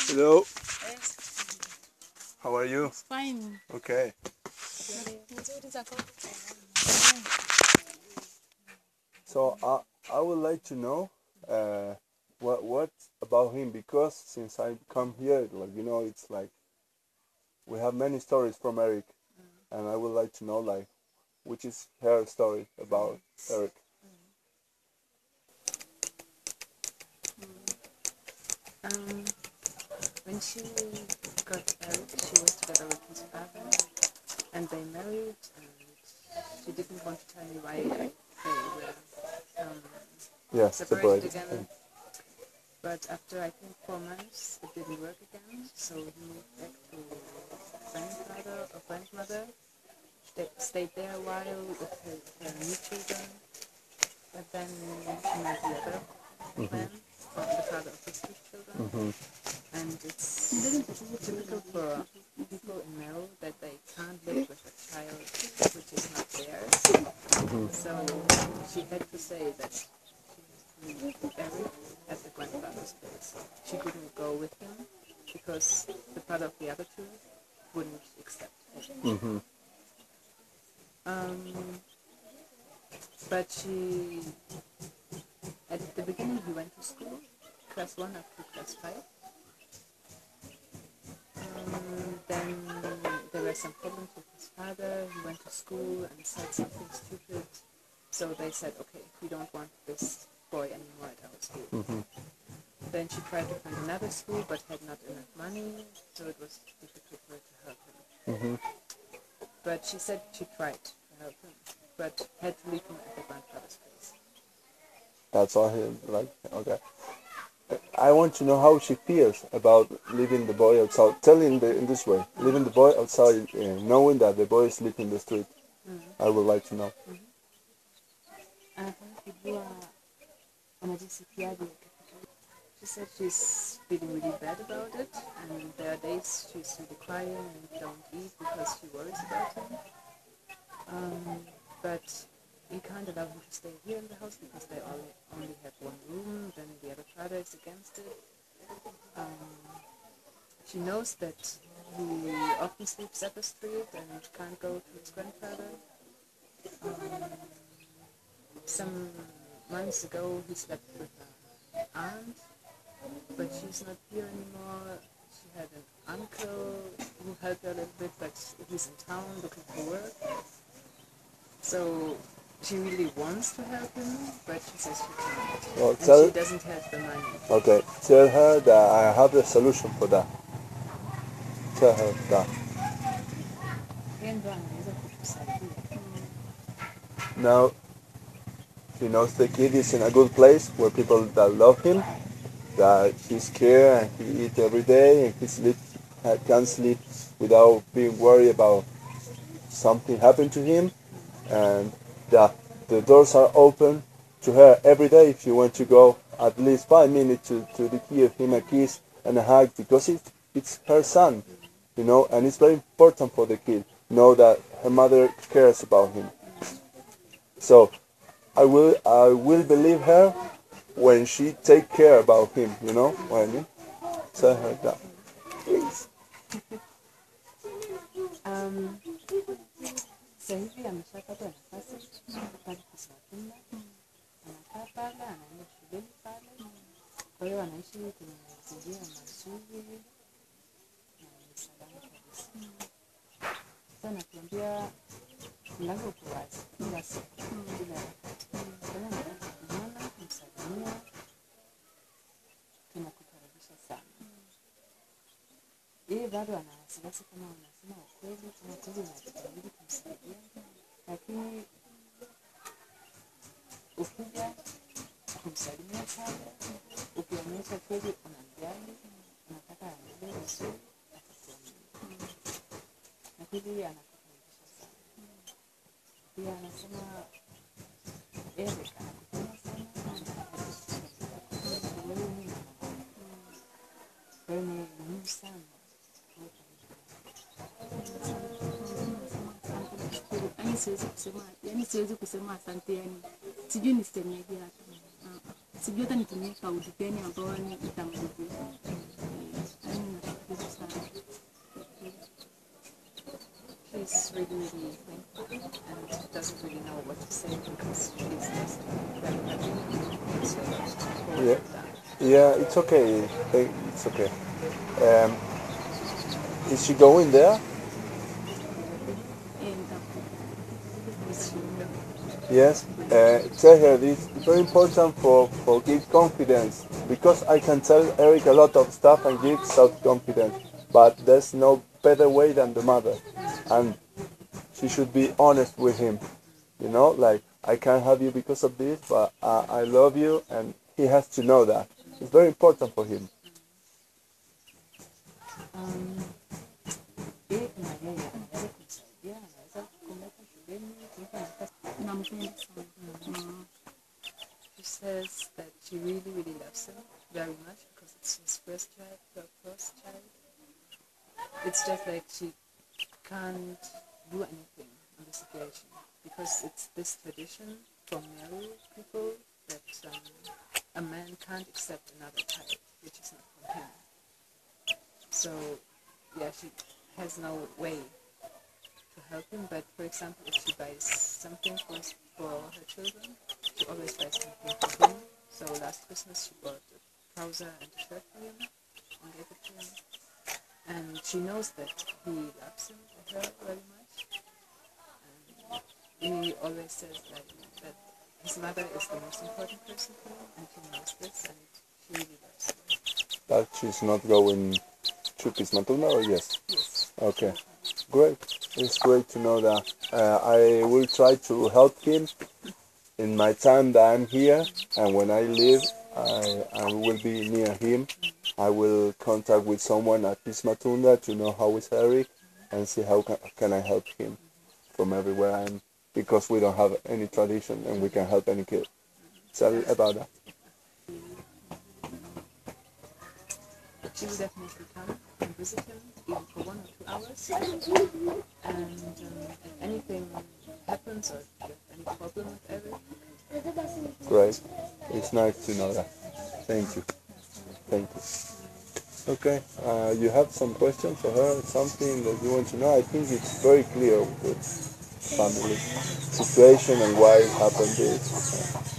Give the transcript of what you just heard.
Hello. How are you? Fine. Okay. So I would like to know what about him, because since I come here, like it's like we have many stories from Eric, and I would like to know like which is her story about Eric. Um, when she got married, she was together with his father, and they married. And she didn't want to tell me why they were Yeah, separated separated. again. But after I think 4 months, it didn't work again. So he moved back to grandfather or grandmother. Stayed there a while with her new children. But then she met the other man, the father of his two children. And it's typical for people in Meru that they can't live with a child which is not theirs. So she had to say that she was buried at the grandfather's place. She couldn't go with him because the father of the other two wouldn't accept her. But at the beginning he went to school, class 1 up to class 5. Then there were some problems with his father. He went to school and said something stupid. So they said, okay, we don't want this boy anymore at our school. Then she tried to find another school but had not enough money, so it was difficult for her to help him. But she said she tried to help him, but had to leave him at the grandfather's place. That's all he like. Okay. I want to know how she feels about leaving the boy outside. Tell him in this way, leaving the boy outside, knowing that the boy is sleeping in the street. I would like to know. She said she's feeling really bad about it, and there are days she's really crying and don't eat because she worries about him. But we can't allow him to stay here in the house because they only have one room, then the other father is against it. She knows that he often sleeps at the street and can't go to his grandfather. Some months ago he slept with her aunt, but she's not here anymore. She had an uncle who helped her a little bit, but he's in town looking for work. So she really wants to help him, but she says she can't. Well, And she doesn't have the money. okay, tell her that I have the solution for that. Tell her that. Now he knows the kid is in a good place where people that love him, that he's care and he eat every day and he can sleep without being worried about something happened to him, and that the doors are open to her every day if she wants to go at least 5 minutes to give him a kiss and a hug, because it's her son, and it's very important for the kid know that her mother cares about him. So I will believe her when she take care about him, what I mean? Tell her that, please. Sasa hivi ameshapata nafasi pale Kiswahili, anakaa pale, anaenda shuleni pale, kwa hiyo anaishi kwenye mazingira mazuri na ni salama kabisa. Sasa nakwambia mlango uko wazi kila siku, kila wakati. Kama unataka kumwona, kumsalimia, tunakukaribisha sana. Yeye bado ana wasiwasi kama unasema ukweli, kama kweli unajitahidi kumsaidia, lakini ukija kumsalimia pale, ukionyesha kweli unamjali, unataka aendelee vizuri, atakuamini. Na kweli anakukaribisha sana. Pia anasema Eric anakupenda sana, kwa hiyo ni mama. Kwa hiyo ni muhimu sana. Siwezi kusema asante, yani sijui nisemeje hata. Sijui hata nitumie kauli gani ambayo itamrudisha. she's really, really thankful and doesn't really know what to say because she's just very happy and so forward Yeah. with that. Yeah, it's okay. It's okay. Um, is she going there? In is she Yes. Tell her this is very important for give confidence because I can tell Eric a lot of stuff and give self confidence, but there's no better way than the mother, and she should be honest with him. You know, like I can't have you because of this, but I love you, and he has to know that. It's very important for him. She says that she really, really loves him very much because it's his first child, her first child. It's just like she can't do anything on the situation because it's this tradition for married people that a man can't accept another child which is not from him. So, yeah, she has no way to help him. But for example, if she buys something for her children, she always buys something for him. So last Christmas she bought a trouser and a shirt for him and gave it to him. And she knows that he loves him or her very much. And he always says like that his mother is the most important person for him, and he knows this, and she really loves him. That she's not going to Pismatuna, or yes? Yes. Okay, great. It's great to know that. I will try to help him in my time that I'm here, and when I leave, I will be near him. I will contact with someone at Pismatunda to know how is Eric and see how can I help him from everywhere I'm, because we don't have any tradition and we can help any kid. Tell about that. She will definitely come and visit him, even for 1 or 2 hours. And if anything happens or if you have any problem with Eric, Great. It's nice to know that. Thank you. Thank you. Okay. You have some questions for her? Something that you want to know? I think it's very clear with family situation and why it happened this.